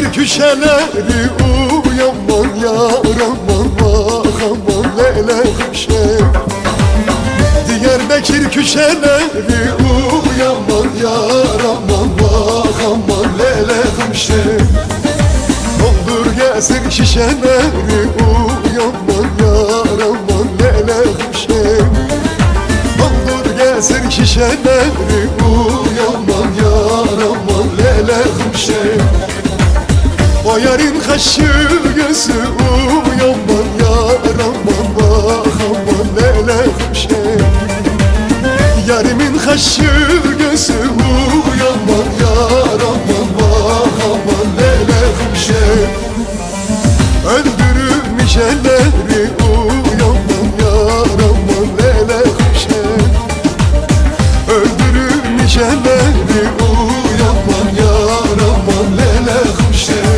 küşeleri uyanman yar aman vah aman lele hemşer. Diyarbakır küşeleri uyanman yar aman vah aman lele hemşer. Doldur gelsin şişeleri uyanman yar aman lele hemşer. Doldur gelsin şişeleri uyanman yar aman lele hemşer. O yarın kaşı gözü uyanman yar aman vah aman lele hemşer. Yarimin kaşı gözü uyanman yar aman vah aman lele hemşer. Öldürülmüş elleri uyanman yar aman lele hemşer. Öldürülmüş elleri uyanman yar aman lele hemşer.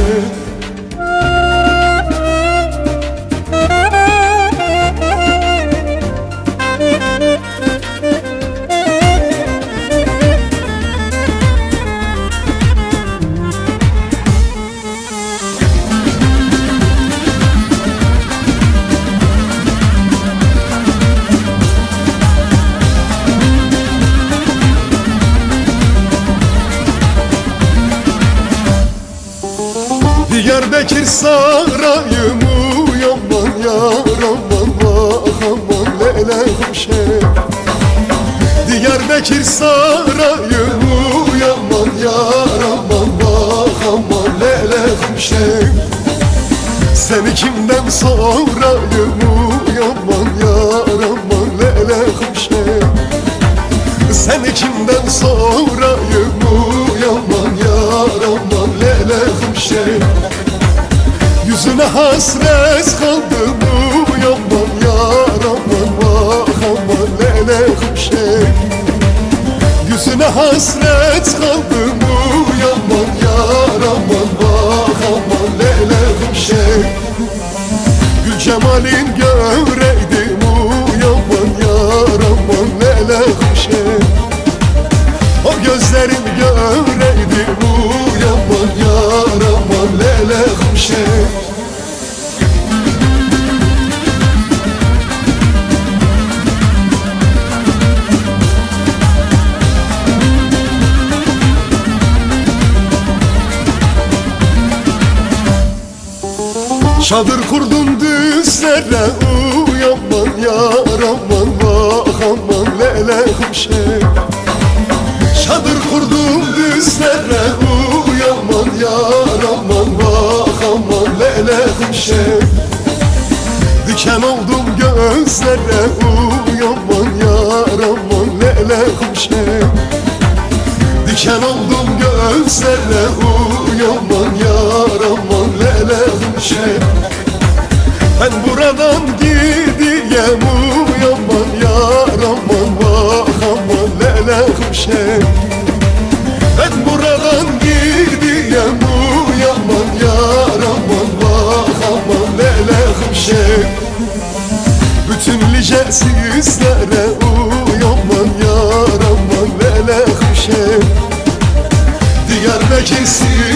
Diyarbakır sarayım uyanman yar aman vah aman lele hemşer. Diyarbakır sarayım uyanman yar aman vah aman lele hemşer. Seni kimden sorayım uyanman yar aman lele hemşer. Seni kimden sorayım uyanman yar aman lele hemşer. Yüzüne hasret kaldım uyanman yar aman vah aman lele hemşer. Yüzüne hasret kaldım uyanman yar aman vah aman lele hemşer. Gül cemalin göreydim uyanman yar aman lele hemşer. O gözlerin göreydim uyanman yar aman lele hemşer. Çadır kurdum düzlere uyanman yar aman vah aman lele hemşer. Çadır kurdum düzlere uyanman yar aman vah aman lele hemşer. Diken oldum gözlere uyanman yar aman lele hemşer. Diken oldum gözlere uyanman yar aman lele hemşer. Ben buradan gideyim uyanman yar aman vah aman lele hemşer. Ben buradan gideyim uyanman yar aman vah aman lele hemşer. Bütün licesizlere uyanman yar aman lele hemşer. Diyarbakır